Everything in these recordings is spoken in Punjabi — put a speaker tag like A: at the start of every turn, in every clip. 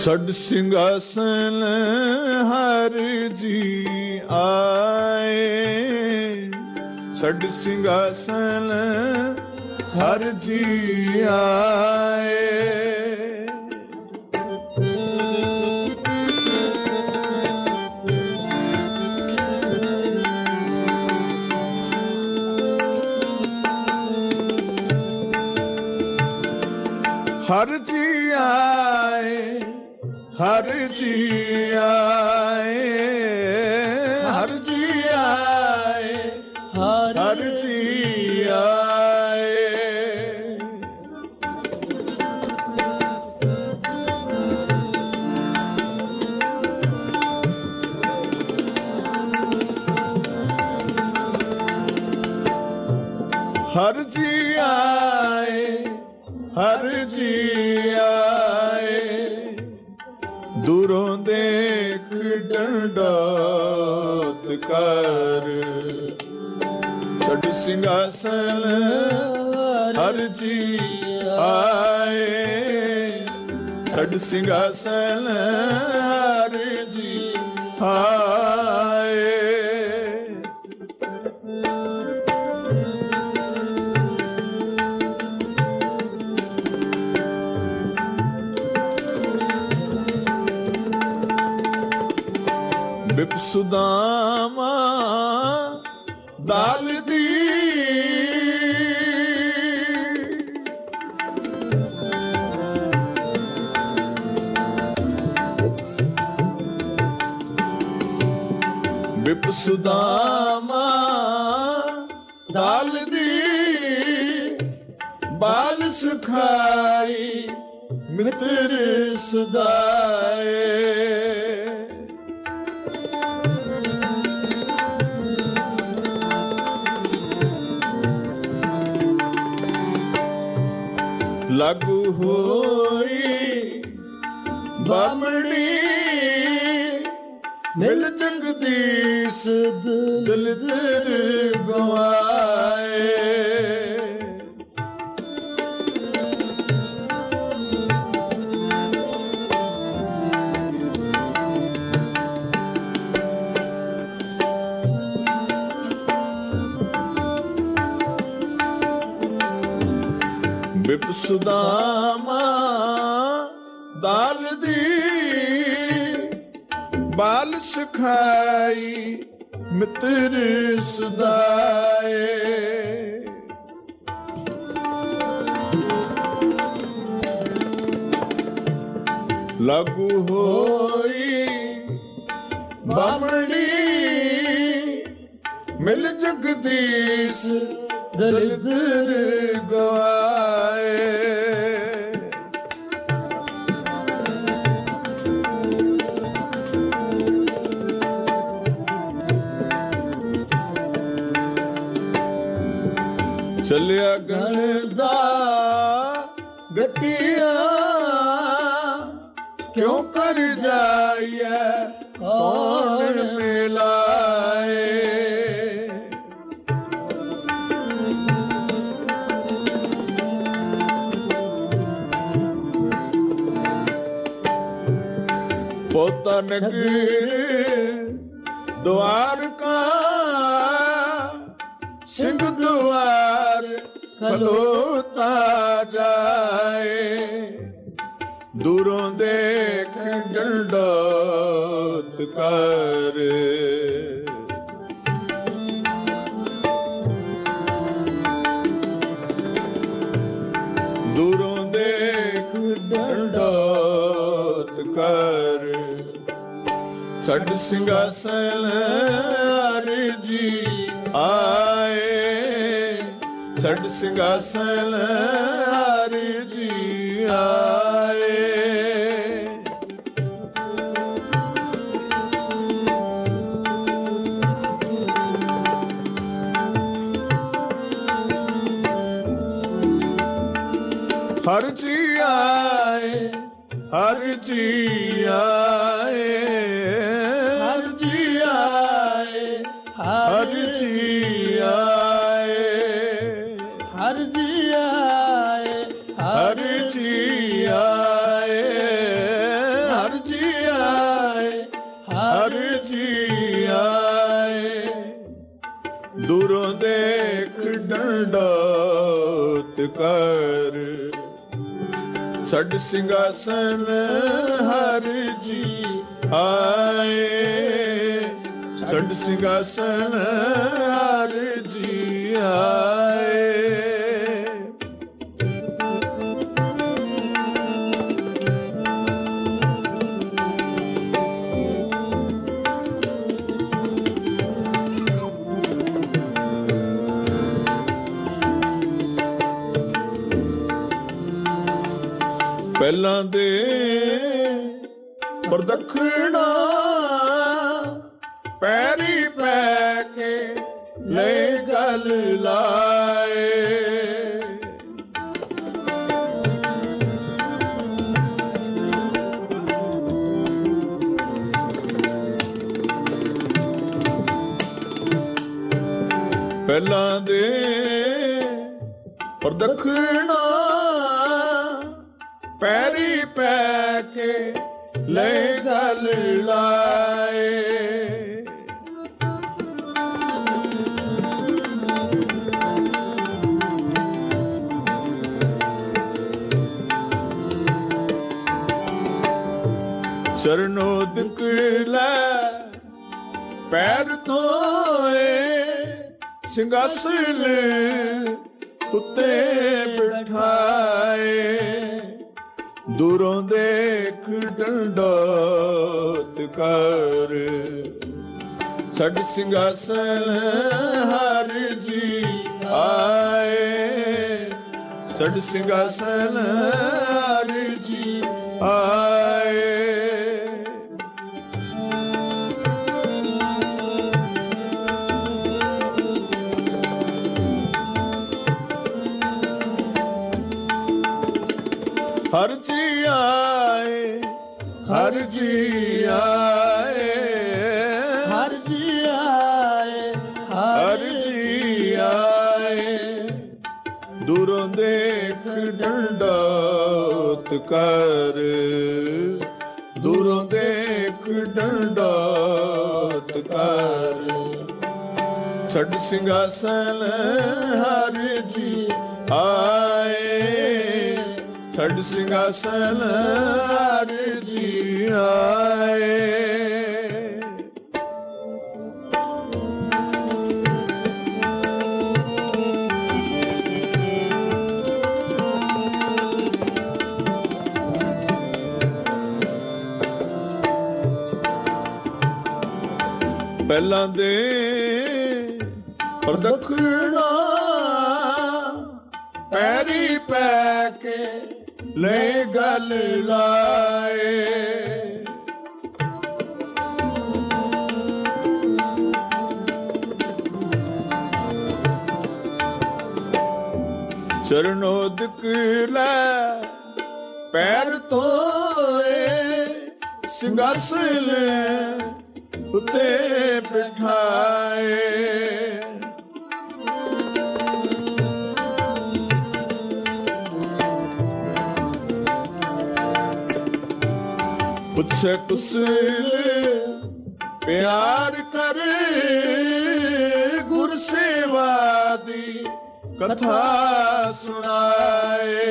A: ਛੱਡ ਸਿੰਘਾਸਨ ਹਰ ਜੀ ਆਏ, ਛੱਡ ਸਿੰਘਾਸਨ ਹਰ ਜੀ ਆਏ। ਹਰ ਜੀ ਆਏ, ਹਰ ਜੀ ਆਏ, ਹਰ ਜੀ ਆਏ, ਹਰ ਜੀ ਆਏ। ਹਰ ਜੀ ਆਏ, ਹਰ ਜੀ ਆਏ, ਦੂਰੋਂ ਦੇਖ ਡੰਡੋਤ ਕਰ, ਛੱਡ ਸਿੰਘਾਸਨ ਹਰ ਜੀ ਆਏ, ਛੱਡ ਸਿੰਘਾਸਨ ਹਰ ਜੀ ਆਏ। ਬਿਪਸੁਦਾਮਾ ਦਾਲ ਦੀ, ਬਿਪਸੁਦਾਮਾ ਦਾਲ ਦੀ, ਬਾਲ ਸੁਖਾਈ ਮਿੱਤਰ ਸਦਾਏ। ਲਾਗੂ ਹੋਈ ਬਾਮਣੀ, ਮਿਲ ਜਗਦੀਸ਼ ਦਲਿਦਰ ਗਵਾਏ। ਬਿਪਸੁਦਾਮਾ ਦਾਲ ਦੀ, ਬਾਲ ਸੁਖਾਈ ਮਿੱਤਰ ਸਦਾਏ। ਲਾਗੂ ਹੋਈ ਬਾਮਣੀ, ਮਿਲ ਜਗਦੀਸ਼ ਦਲਿਦਰ ਗਵਾਏ। ਚੱਲਿਆ ਗਣਦਾ ਗੱਟੀਆਂ, ਕਿਉਂ ਕਰ ਜਾਈਐ ਕੌਣ ਮਿਲਾਏ। ਪੋਤਾ ਨਗਰ ਦੁਆਰਕਾ, ਸਿੰਘ ਦੁਆਰ ਖਲੋਤਾ ਜਾਏ। ਦੂਰੋਂ ਦੇਖ ਡੰਡੋਤ ਕਰ, ਦੂਰੋਂ ਦੇਖ ਡੰਡੋਤ ਕਰ, ਛੱਡ ਸਿੰਘਾਸਨ ਹਰ ਜੀ ਆਏ, ਛੱਡ ਸਿੰਘਾਸਨ ਹਰ ਜੀ ਆਏ। ਹਰ ਜੀ ਆਏ, ਹਰ ਜੀ ਆਏ, ਹਰ ਜੀ ਆਏ, ਹਰ ਜੀ ਆਏ,
B: ਹਰ ਜੀ ਆਏ,
A: ਹਰ ਜੀ ਆਏ, ਡੰਡੋਤ ਕਰ ਛੱਡ ਸਿੰਘਾਸਨ ਹਰ ਜੀ ਆਏ ਛੱਡ ਸਿੰਘਾਸਨ ਹਰ ਜੀ ਆਏ ਪਹਿਲਾਂ ਦੇ ਪ੍ਰਦਖਣਾ ਪੈਰੀ ਪੈ ਕੇ ਲੈ ਗਲ ਲਾਏ ਪਹਿਲਾਂ ਦੇ ਪ੍ਰਦਖਣਾ ਪੈਰੀ ਪੈ ਕੇ ਲੈ ਗਲ ਲਾਏ ਚਰਨੋਂ ਦਿਕ ਲੈ ਪੈਰ ਧੋਏ ਸਿੰਘਾਸਨ ਉੱਤੇ ਬਿਠਾਏ ਦੂਰੋਂ ਦੇਖ ਡੰਡੋਤ ਕਰ ਛੱਡ ਸਿੰਘਾਸਨ ਹਰ ਜੀ ਆਏ ਛੱਡ ਸਿੰਘਾਸਨ ਹਰ ਜੀ ਆਏ ਹਰ ਜੀ ਆਏ ਹਰ ਜੀ ਆਏ
B: ਹਰ ਜੀ ਆਏ
A: ਹਰ ਜੀ ਆਏ ਦੂਰੋਂ ਦੇਖ ਡੰਡੋਤ ਕਰ ਦੂਰੋਂ ਦੇਖ ਡੰਡੋਤ ਕਰ ਛੱਡ ਸਿੰਘਾਸਨ ਹਰ ਜੀ ਆਏ ਛੱਡ ਸਿੰਘਾਸਨ ਹਰ ਜੀ ਆਏ ਪਹਿਲਾਂ ਦੇ ਪ੍ਰਦਖਣਾ ਪੈਰੀ ਪੈ ਕੇ ਲੈ ਗਲ ਲਾਏ ਚਰਨੋਂ ਦਿਕ ਲੈ ਪੈਰ ਧੋਏ ਸਿੰਘਾਸਨ ਉੱਤੇ ਬਿਠਾਏ ਪੁੱਛੇ ਕੁਸਲ ਪਿਆਰ ਕਰੇ ਗੁਰ ਸੇਵਾ ਦੀ ਕਥਾ ਸੁਣਾਏ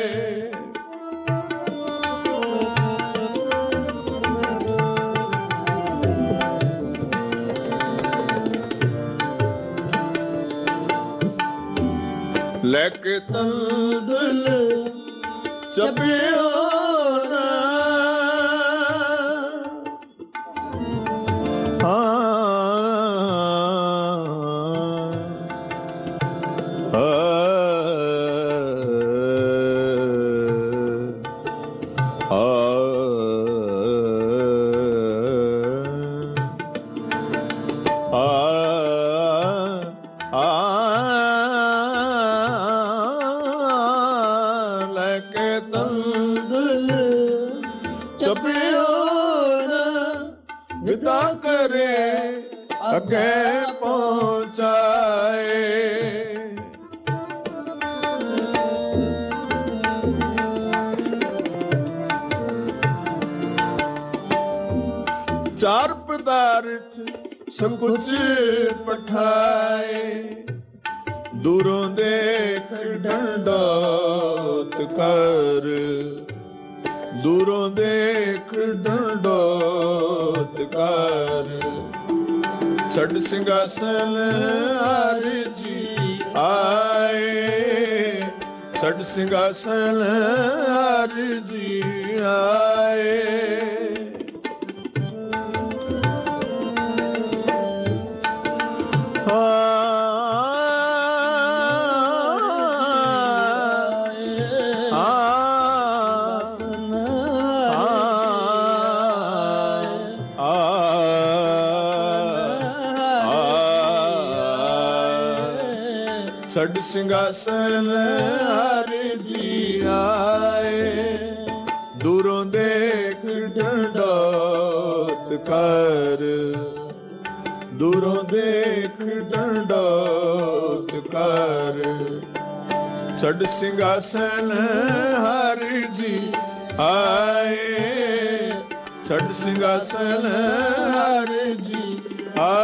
A: ਲੈ ਕੇ ਤੰਦਲ ਚਪਿਓ ਨਾ ਲੈ ਕੇ ਤੰਦਲ ਚਪਿਓ ਨਾ ਵਿਦਾ ਕਰੇ ਅੱਗੇ ਪਹੁੰਚਾਏ ਚਾਰ ਪਦਾਰਥ ਸੰਕੁਚ ਪਠਾਏ ਦੂਰੋਂ ਦੇਖ ਡੰਡੋਤ ਕਰ, ਦੂਰੋਂ ਦੇਖ ਡੰਡੋਤ ਕਰ। ਛੱਡ ਸਿੰਘਾਸਨ ਹਰਿ ਜੀ ਆਏ, ਛੱਡ ਸਿੰਘਾਸਨ ਹਰਿ ਜੀ ਆਏ। ਛੱਡ ਸਿੰਘਾਸਨ ਹਰਿ ਜੀ ਆਏ, ਦੂਰੋਂ ਦੇਖ ਡੰਡੋਤ ਕਰ, ਦੂਰੋਂ ਦੇਖ ਡੰਡੋਤ ਕਰ। ਛੱਡ ਸਿੰਘਾਸਨ ਹਰਿ ਜੀ ਆਏ, ਛੱਡ ਸਿੰਘਾਸਨ ਹਰਿ ਜੀ ਆਏ।